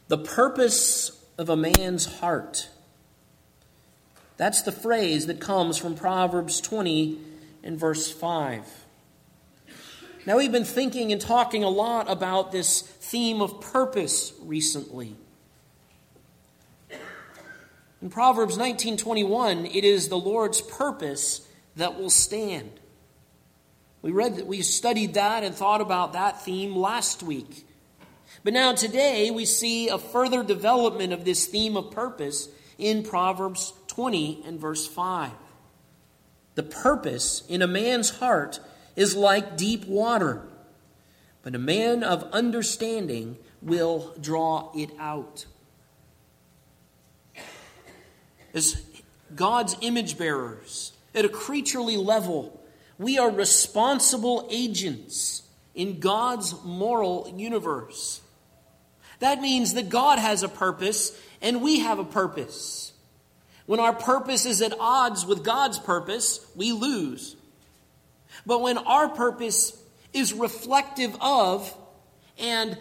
The purpose of a man's heart. That's the phrase that comes from Proverbs 20 and verse 5. Now, we've been thinking and talking a lot about this theme of purpose recently. In Proverbs 19:21, it is the Lord's purpose that will stand. We studied that and thought about that theme last week. But now today we see a further development of this theme of purpose in Proverbs 20 and verse 5. The purpose in a man's heart is like deep water, but a man of understanding will draw it out. As God's image bearers, at a creaturely level, we are responsible agents in God's moral universe. That means that God has a purpose and we have a purpose. When our purpose is at odds with God's purpose, we lose. But when our purpose is reflective of and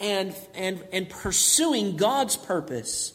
pursuing God's purpose,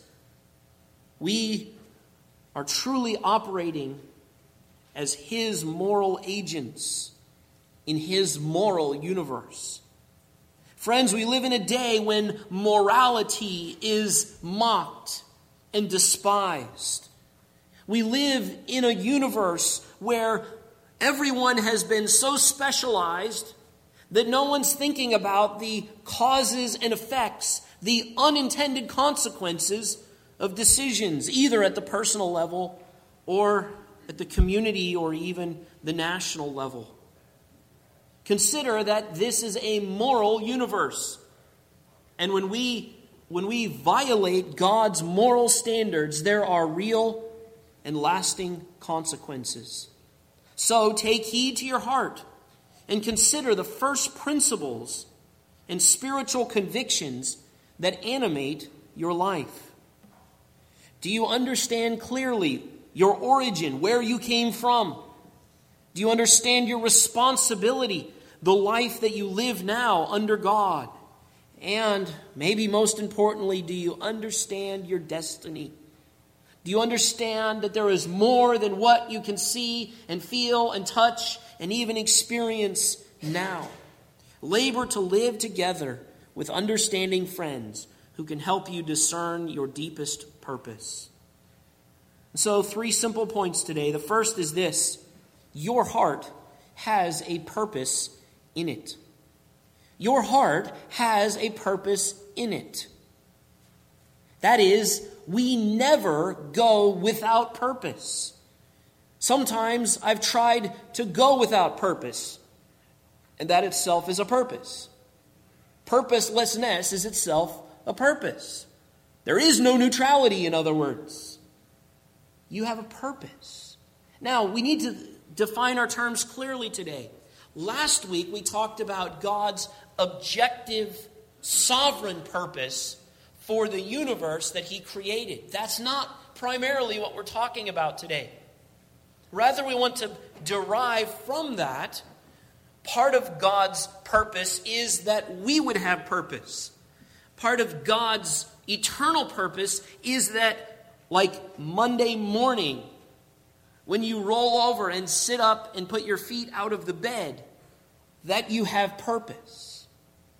we are truly operating as His moral agents in His moral universe. Friends, we live in a day when morality is mocked and despised. We live in a universe where everyone has been so specialized that no one's thinking about the causes and effects, the unintended consequences of decisions, either at the personal level or at the community or even the national level. Consider that this is a moral universe. And when we violate God's moral standards, there are real and lasting consequences. So take heed to your heart and consider the first principles and spiritual convictions that animate your life. Do you understand clearly your origin, where you came from? Do you understand your responsibility, the life that you live now under God? And maybe most importantly, do you understand your destiny? Do you understand that there is more than what you can see and feel and touch and even experience now? Labor to live together with understanding friends who can help you discern your deepest purpose. So 3 simple points today. The first is this: your heart has a purpose in it. Your heart has a purpose in it. That is, we never go without purpose. Sometimes I've tried to go without purpose, and that itself is a purpose. Purposelessness is itself a purpose. There is no neutrality, in other words. You have a purpose. Now, we need to define our terms clearly today. Last week, we talked about God's objective, sovereign purpose for the universe that He created. That's not primarily what we're talking about today. Rather, we want to derive from that, part of God's purpose is that we would have purpose. Part of God's eternal purpose is that, like Monday morning, when you roll over and sit up and put your feet out of the bed, that you have purpose.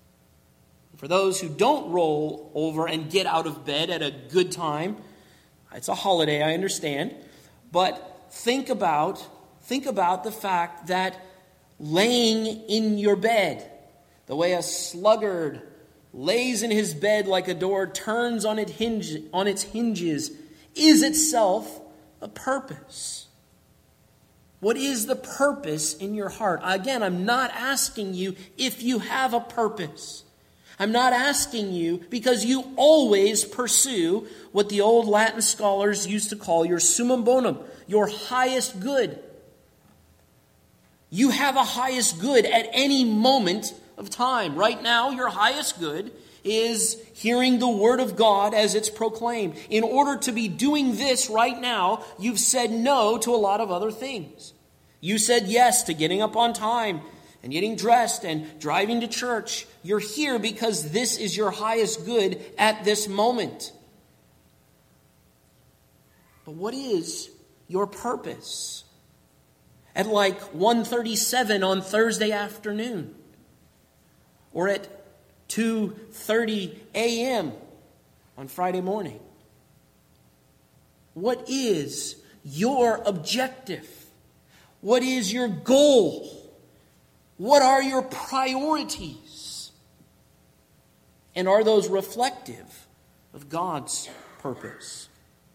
For those who don't roll over and get out of bed at a good time, it's a holiday, I understand, but think about the fact that laying in your bed, the way a sluggard lays in his bed like a door turns on its hinges, is itself a purpose. What is the purpose in your heart? Again, I'm not asking you if you have a purpose. I'm not asking you because you always pursue what the old Latin scholars used to call your summum bonum, your highest good. You have a highest good at any moment of time. Right now, your highest good is hearing the word of God as it's proclaimed. In order to be doing this right now, you've said no to a lot of other things. You said yes to getting up on time and getting dressed and driving to church. You're here because this is your highest good at this moment. But what is your purpose at like 1:37 on Thursday afternoon? Or at 2:30 a.m. on Friday morning? What is your objective? What is your goal? What are your priorities? And are those reflective of God's purpose?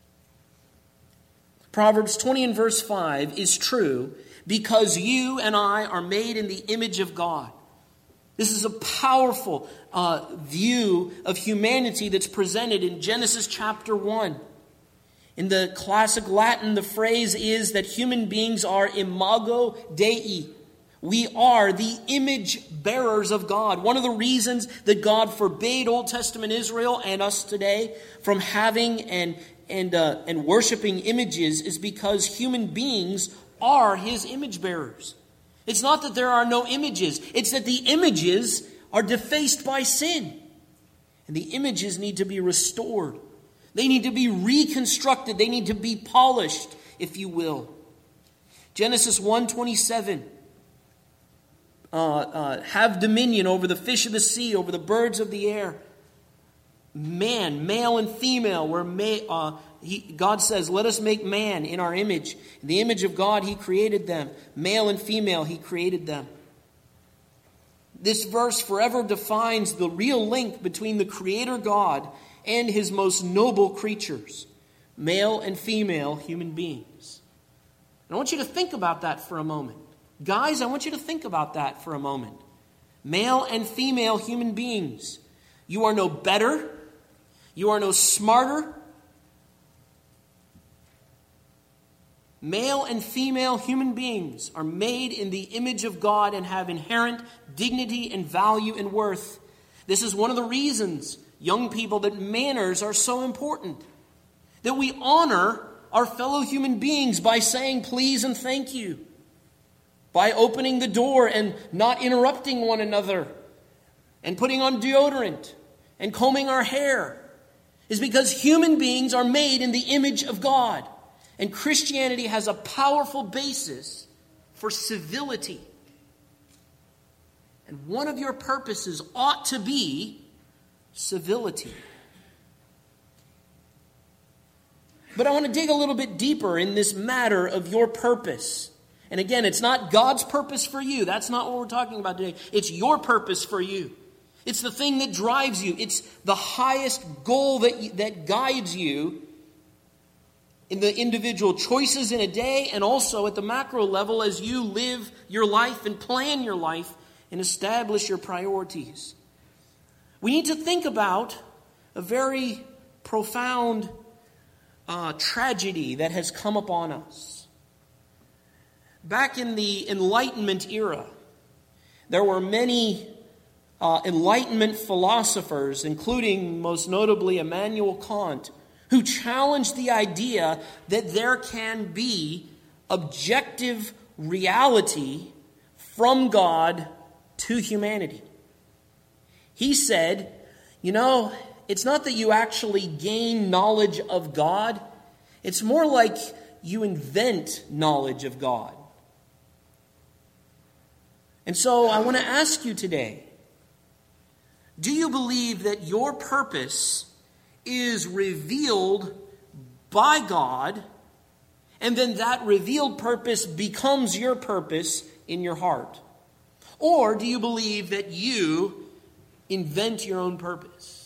Proverbs 20 and verse 5 is true because you and I are made in the image of God. This is a powerful view of humanity that's presented in Genesis chapter 1. In the classic Latin, the phrase is that human beings are imago Dei. We are the image bearers of God. One of the reasons that God forbade Old Testament Israel and us today from having and worshiping images is because human beings are His image bearers. It's not that there are no images. It's that the images are defaced by sin. And the images need to be restored. They need to be reconstructed. They need to be polished, if you will. Genesis 1:27. Have dominion over the fish of the sea, over the birds of the air. Man, male and female, God says, let us make man in our image. In the image of God, He created them. Male and female, He created them. This verse forever defines the real link between the Creator God and His most noble creatures, male and female human beings. And I want you to think about that for a moment. Guys, I want you to think about that for a moment. Male and female human beings. You are no better. You are no smarter. Male and female human beings are made in the image of God and have inherent dignity and value and worth. This is one of the reasons, young people, that manners are so important. That we honor our fellow human beings by saying please and thank you. By opening the door and not interrupting one another. And putting on deodorant. And combing our hair. Is because human beings are made in the image of God. And Christianity has a powerful basis for civility. And one of your purposes ought to be civility. But I want to dig a little bit deeper in this matter of your purpose. And again, it's not God's purpose for you. That's not what we're talking about today. It's your purpose for you. It's the thing that drives you. It's the highest goal that guides you in the individual choices in a day and also at the macro level as you live your life and plan your life and establish your priorities. We need to think about a very profound tragedy that has come upon us. Back in the Enlightenment era, there were many Enlightenment philosophers, including most notably Immanuel Kant, who challenged the idea that there can be objective reality from God to humanity. He said, it's not that you actually gain knowledge of God. It's more like you invent knowledge of God. And so I want to ask you today, do you believe that your purpose is revealed by God, and then that revealed purpose becomes your purpose in your heart? Or do you believe that you invent your own purpose?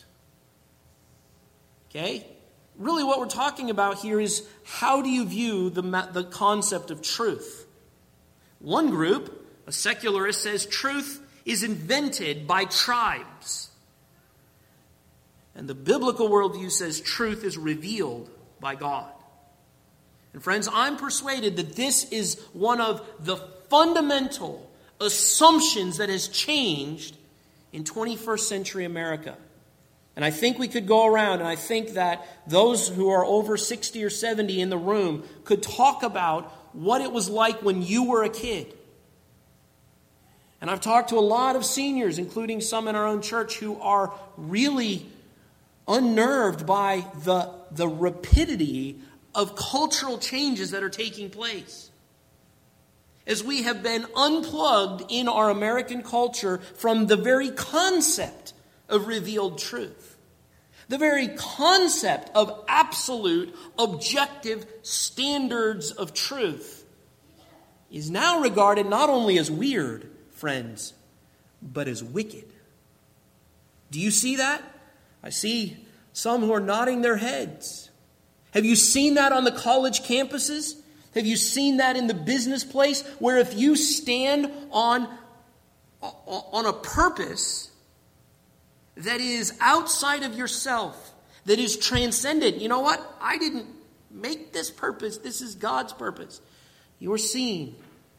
Okay? Really what we're talking about here is how do you view the concept of truth? One group, a secularist, says truth is invented by tribes. And the biblical worldview says truth is revealed by God. And friends, I'm persuaded that this is one of the fundamental assumptions that has changed in 21st century America. And I think we could go around, and I think that those who are over 60 or 70 in the room could talk about what it was like when you were a kid. And I've talked to a lot of seniors, including some in our own church, who are really unnerved by the rapidity of cultural changes that are taking place. As we have been unplugged in our American culture from the very concept of revealed truth. The very concept of absolute, objective standards of truth is now regarded not only as weird, friends, but as wicked. Do you see that? I see some who are nodding their heads. Have you seen that on the college campuses? Have you seen that in the business place, where if you stand on a purpose that is outside of yourself, that is transcendent, you know what? I didn't make this purpose. This is God's purpose. You're seen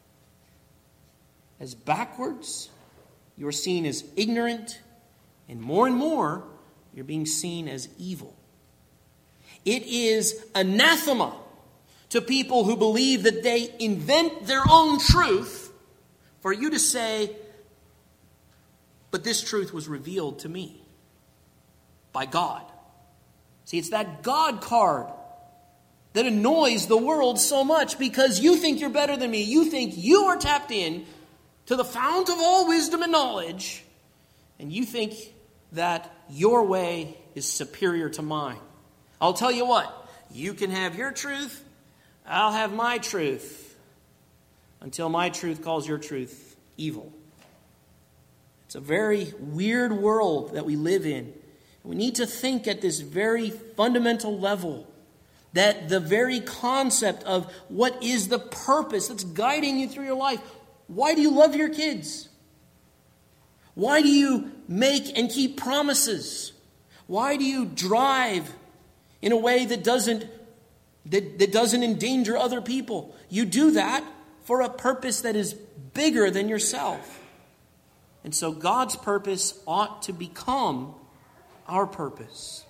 as backwards. You're seen as ignorant. And more, you're being seen as evil. It is anathema to people who believe that they invent their own truth for you to say, but this truth was revealed to me by God. See, it's that God card that annoys the world so much, because you think you're better than me. You think you are tapped in to the fount of all wisdom and knowledge, and you think that your way is superior to mine. I'll tell you what, you can have your truth, I'll have my truth, until my truth calls your truth evil. It's a very weird world that we live in. We need to think at this very fundamental level that the very concept of what is the purpose that's guiding you through your life. Why do you love your kids? Why do you make and keep promises? Why do you drive in a way that doesn't endanger other people? You do that for a purpose that is bigger than yourself. And so God's purpose ought to become our purpose.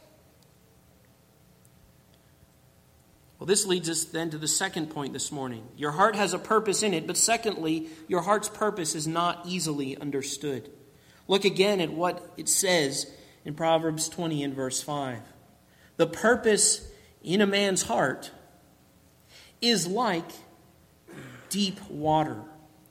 Well, this leads us then to the second point this morning. Your heart has a purpose in it, but secondly, your heart's purpose is not easily understood. Look again at what it says in Proverbs 20 and verse 5. The purpose in a man's heart is like deep water.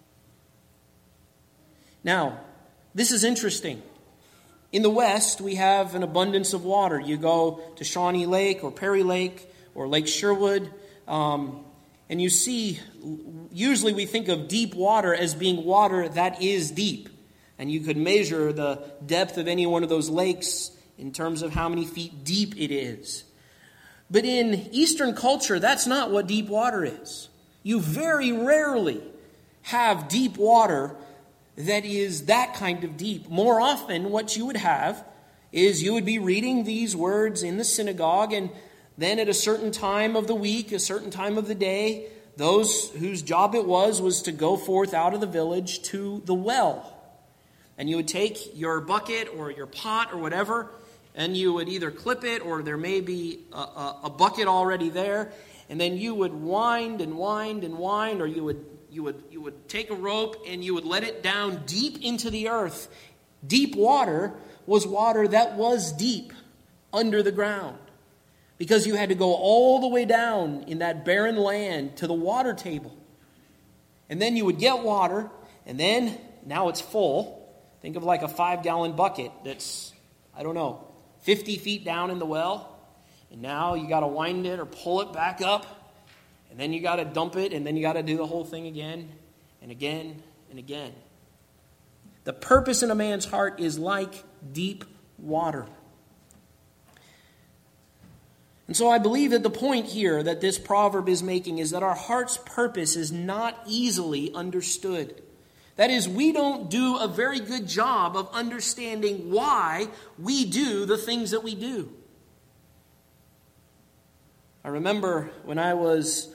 Now, this is interesting. In the West, we have an abundance of water. You go to Shawnee Lake or Perry Lake or Lake Sherwood, and you see, usually we think of deep water as being water that is deep. And you could measure the depth of any one of those lakes in terms of how many feet deep it is. But in Eastern culture, that's not what deep water is. You very rarely have deep water that is that kind of deep. More often, what you would have is you would be reading these words in the synagogue, and then at a certain time of the week, a certain time of the day, those whose job it was to go forth out of the village to the well. And you would take your bucket or your pot or whatever, and you would either clip it, or there may be a bucket already there, and then you would wind and wind and wind, or you would take a rope and you would let it down deep into the earth. Deep water was water that was deep under the ground, because you had to go all the way down in that barren land to the water table. And then you would get water, and then now it's full. Think of like a 5-gallon bucket that's, 50 feet down in the well. And now you got to wind it or pull it back up. And then you got to dump it, and then you got to do the whole thing again and again and again. The purpose in a man's heart is like deep water. And so I believe that the point here that this proverb is making is that our heart's purpose is not easily understood. That is, we don't do a very good job of understanding why we do the things that we do. I remember when I was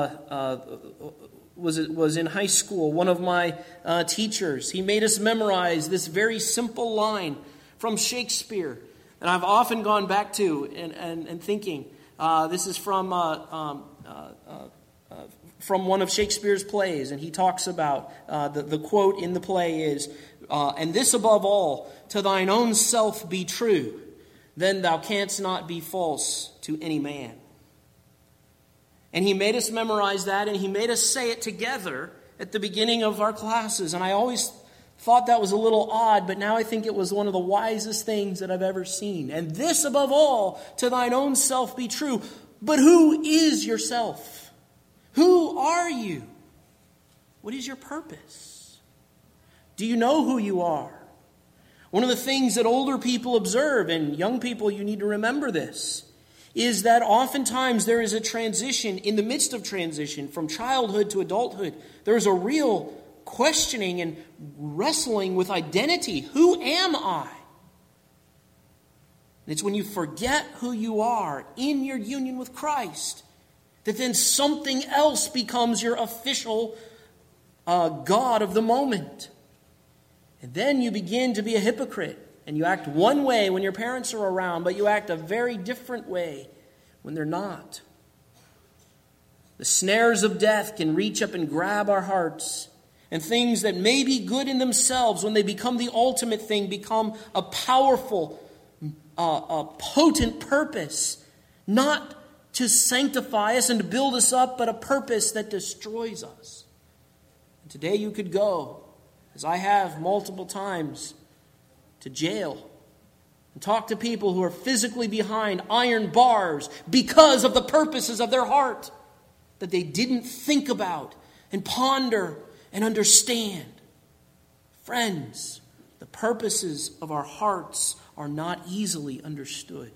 in high school, one of my teachers, he made us memorize this very simple line from Shakespeare. And I've often gone back to and thinking, this is from from one of Shakespeare's plays, and he talks about, the quote in the play is, and this above all, to thine own self be true, then thou canst not be false to any man. And he made us memorize that, and he made us say it together at the beginning of our classes. And I always thought that was a little odd, but now I think it was one of the wisest things that I've ever seen. And this above all, to thine own self be true. But who is yourself? Who are you? What is your purpose? Do you know who you are? One of the things that older people observe, and young people, you need to remember this, is that oftentimes there is a transition, in the midst of transition, from childhood to adulthood. There is a real questioning and wrestling with identity. Who am I? And it's when you forget who you are in your union with Christ that then something else becomes your official God of the moment. And then you begin to be a hypocrite. And you act one way when your parents are around, but you act a very different way when they're not. The snares of death can reach up and grab our hearts. And things that may be good in themselves, when they become the ultimate thing, become a powerful, a potent purpose. Not to sanctify us and to build us up, but a purpose that destroys us. And today you could go, as I have multiple times, to jail and talk to people who are physically behind iron bars because of the purposes of their heart that they didn't think about and ponder and understand. Friends, the purposes of our hearts are not easily understood.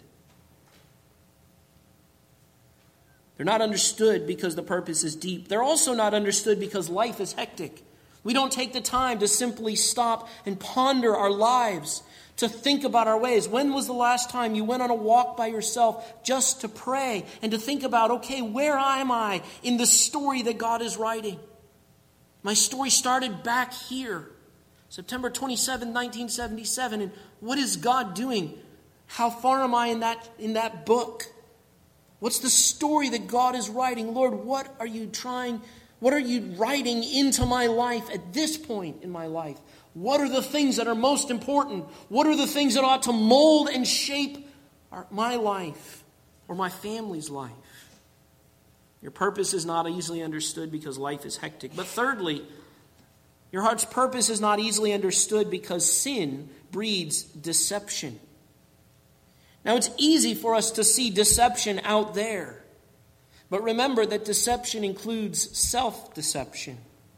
They're not understood because the purpose is deep. They're also not understood because life is hectic. We don't take the time to simply stop and ponder our lives, to think about our ways. When was the last time you went on a walk by yourself just to pray and to think about, okay, where am I in the story that God is writing? My story started back here, September 27, 1977. And what is God doing? How far am I in that book? What's the story that God is writing? Lord, what are you writing into my life at this point in my life? What are the things that are most important? What are the things that ought to mold and shape my life or my family's life? Your purpose is not easily understood because life is hectic. But thirdly, your heart's purpose is not easily understood because sin breeds deception. Now, it's easy for us to see deception out there. But remember that deception includes self-deception.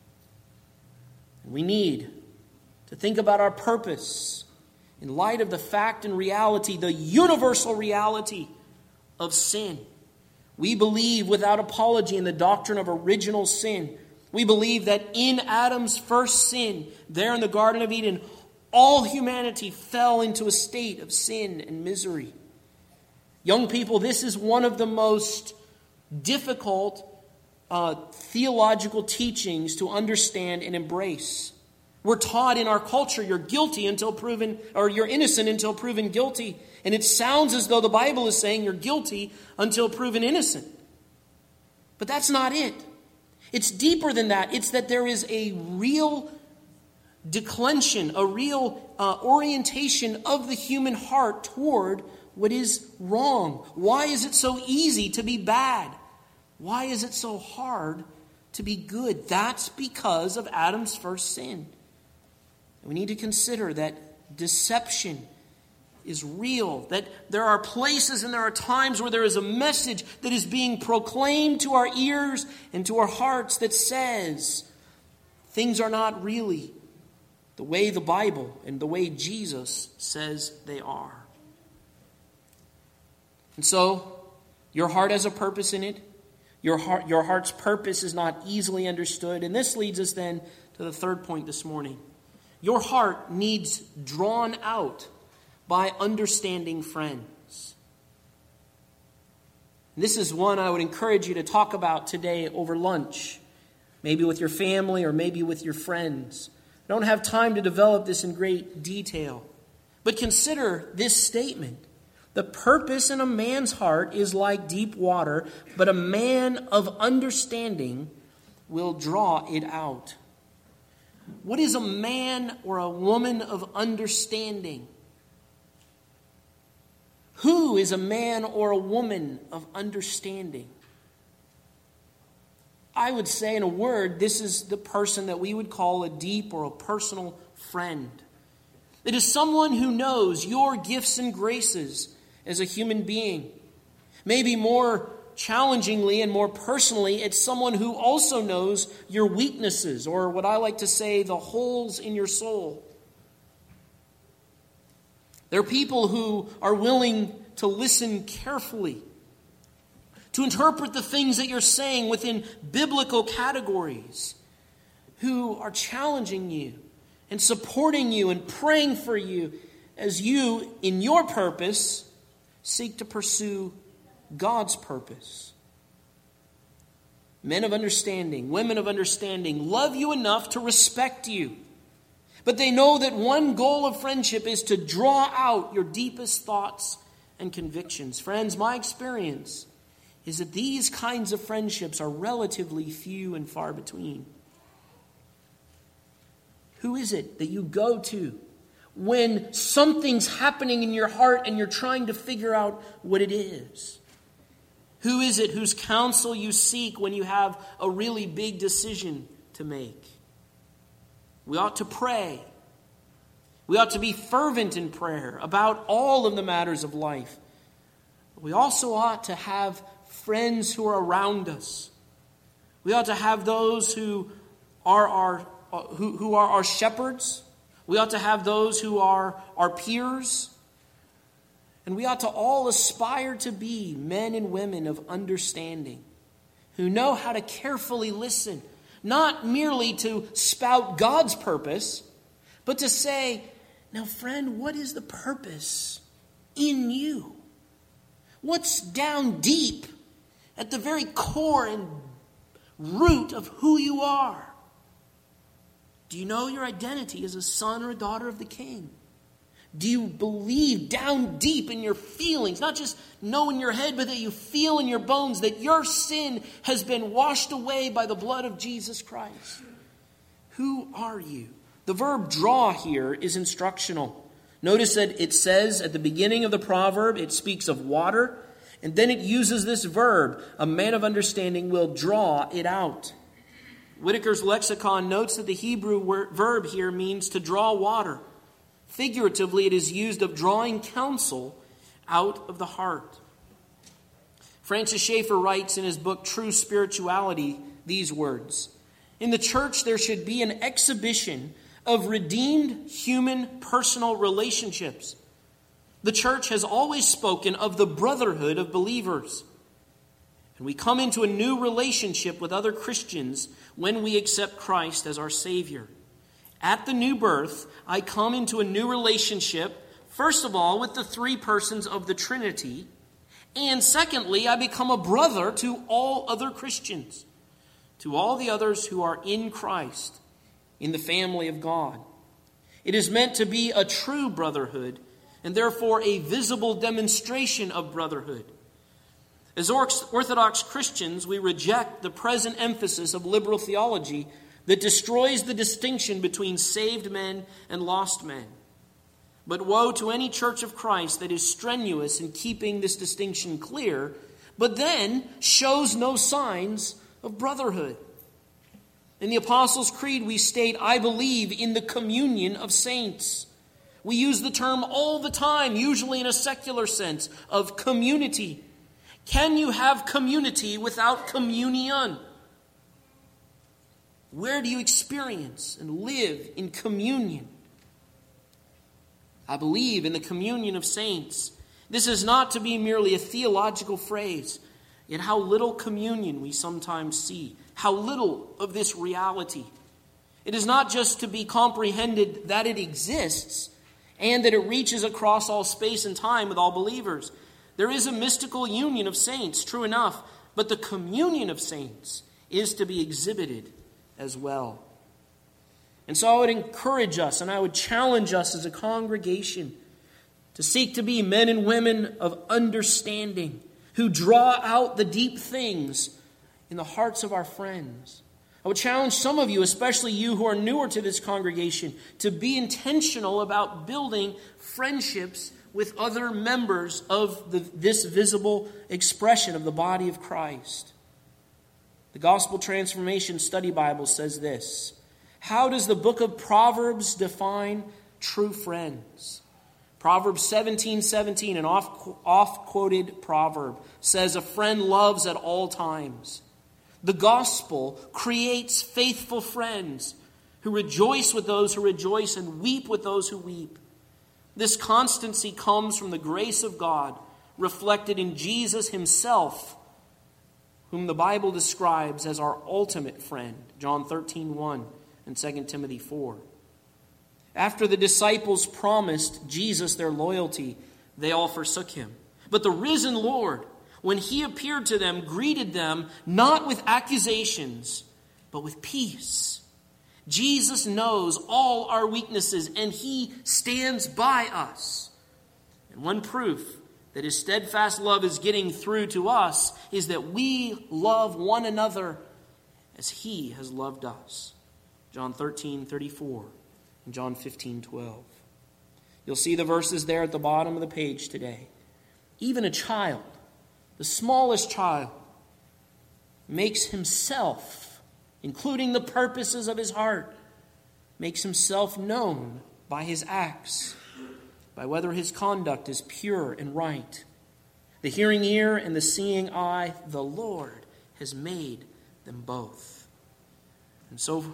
And we need to think about our purpose in light of the fact and reality, the universal reality of sin. We believe without apology in the doctrine of original sin. We believe that in Adam's first sin, there in the Garden of Eden, all humanity fell into a state of sin and misery. Young people, this is one of the most difficult theological teachings to understand and embrace. We're taught in our culture you're guilty until proven, or you're innocent until proven guilty. And it sounds as though the Bible is saying you're guilty until proven innocent. But that's not it. It's deeper than that. It's that there is a real declension, a real orientation of the human heart toward what is wrong. Why is it so easy to be bad? Why is it so hard to be good? That's because of Adam's first sin. And we need to consider that deception is real, that there are places and there are times where there is a message that is being proclaimed to our ears and to our hearts that says things are not really the way the Bible and the way Jesus says they are. And so, your heart has a purpose in it. Your heart's purpose is not easily understood. And this leads us then to the third point this morning. Your heart needs drawn out by understanding friends. And this is one I would encourage you to talk about today over lunch. Maybe with your family or maybe with your friends. I don't have time to develop this in great detail. But consider this statement. The purpose in a man's heart is like deep water, but a man of understanding will draw it out. What is a man or a woman of understanding? Who is a man or a woman of understanding? I would say, in a word, this is the person that we would call a deep or a personal friend. It is someone who knows your gifts and graces as a human being. Maybe more challengingly and more personally, it's someone who also knows your weaknesses, or what I like to say, the holes in your soul. They're people who are willing to listen carefully, to interpret the things that you're saying within biblical categories, who are challenging you and supporting you and praying for you as you, in your purpose, seek to pursue God's purpose. Men of understanding, women of understanding, love you enough to respect you. But they know that one goal of friendship is to draw out your deepest thoughts and convictions. Friends, my experience is that these kinds of friendships are relatively few and far between. Who is it that you go to when something's happening in your heart and you're trying to figure out what it is? Who is it whose counsel you seek when you have a really big decision to make? We ought to pray. We ought to be fervent in prayer about all of the matters of life. We also ought to have friends who are around us. We ought to have those who are our shepherds. We ought to have those who are our peers. And we ought to all aspire to be men and women of understanding, who know how to carefully listen, not merely to spout God's purpose, but to say, now friend, what is the purpose in you? What's down deep at the very core and root of who you are? Do you know your identity as a son or a daughter of the King? Do you believe down deep in your feelings, not just know in your head, but that you feel in your bones that your sin has been washed away by the blood of Jesus Christ? Who are you? The verb draw here is instructional. Notice that it says at the beginning of the proverb, it speaks of water, and then it uses this verb, a man of understanding will draw it out. Whitaker's lexicon notes that the Hebrew verb here means to draw water. Figuratively, it is used of drawing counsel out of the heart. Francis Schaeffer writes in his book, True Spirituality, these words: in the church, there should be an exhibition of redeemed human personal relationships. The church has always spoken of the brotherhood of believers. And we come into a new relationship with other Christians when we accept Christ as our Savior. At the new birth, I come into a new relationship, first of all, with the three persons of the Trinity. And secondly, I become a brother to all other Christians, to all the others who are in Christ, in the family of God. It is meant to be a true brotherhood, and therefore a visible demonstration of brotherhood. As Orthodox Christians, we reject the present emphasis of liberal theology that destroys the distinction between saved men and lost men. But woe to any church of Christ that is strenuous in keeping this distinction clear, but then shows no signs of brotherhood. In the Apostles' Creed, we state, I believe in the communion of saints. We use the term all the time, usually in a secular sense, of community. Can you have community without communion? Where do you experience and live in communion? I believe in the communion of saints. This is not to be merely a theological phrase, yet how little communion we sometimes see, how little of this reality. It is not just to be comprehended that it exists and that it reaches across all space and time with all believers. There is a mystical union of saints, true enough, but the communion of saints is to be exhibited as well. And so I would encourage us and I would challenge us as a congregation to seek to be men and women of understanding who draw out the deep things in the hearts of our friends, I would challenge some of you, especially you who are newer to this congregation, to be intentional about building friendships with other members of this visible expression of the body of Christ. The Gospel Transformation Study Bible says this: how does the book of Proverbs define true friends? Proverbs 17:17, an oft-quoted proverb, says, "A friend loves at all times." The gospel creates faithful friends who rejoice with those who rejoice and weep with those who weep. This constancy comes from the grace of God reflected in Jesus himself, whom the Bible describes as our ultimate friend, John 13:1 and 2 Timothy 4. After the disciples promised Jesus their loyalty, they all forsook him. But the risen Lord, when he appeared to them, greeted them not with accusations, but with peace. Jesus knows all our weaknesses, and he stands by us. And one proof that his steadfast love is getting through to us is that we love one another as he has loved us. John 13:34 and John 15:12. You'll see the verses there at the bottom of the page today. Even a child, the smallest child, makes himself, including the purposes of his heart, makes himself known by his acts, by whether his conduct is pure and right. The hearing ear and the seeing eye, the Lord has made them both. And so,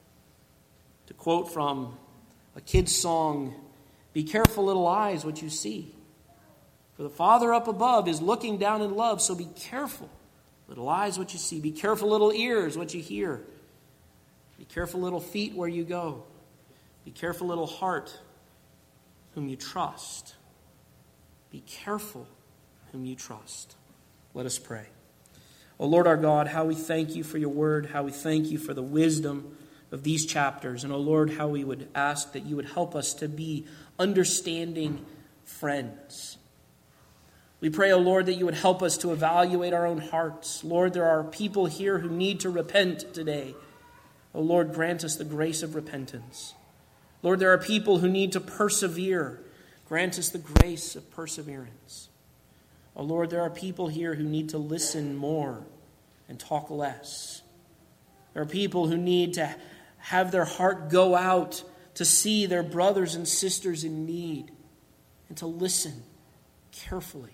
to quote from a kid's song, "Be careful, little eyes, what you see. For the Father up above is looking down in love, so be careful, little eyes, what you see. Be careful, little ears, what you hear. Be careful, little feet, where you go. Be careful, little heart, whom you trust." Be careful whom you trust. Let us pray. O Lord our God, how we thank you for your word, how we thank you for the wisdom of these chapters. And, O Lord, how we would ask that you would help us to be understanding friends. We pray, O Lord, that you would help us to evaluate our own hearts. Lord, there are people here who need to repent today. O Lord, grant us the grace of repentance. Lord, there are people who need to persevere. Grant us the grace of perseverance. O Lord, there are people here who need to listen more and talk less. There are people who need to have their heart go out to see their brothers and sisters in need and to listen carefully.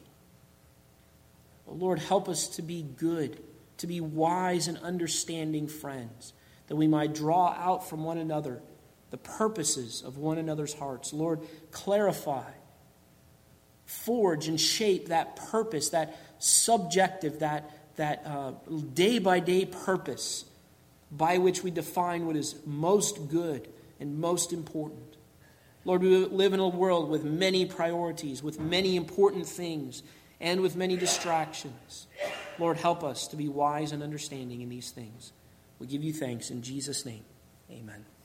Oh Lord, help us to be good, to be wise and understanding friends, that we might draw out from one another the purposes of one another's hearts. Lord, clarify, forge and shape that purpose, that subjective, that day-by-day purpose by which we define what is most good and most important. Lord, we live in a world with many priorities, with many important things, and with many distractions. Lord, help us to be wise and understanding in these things. We give you thanks in Jesus' name. Amen.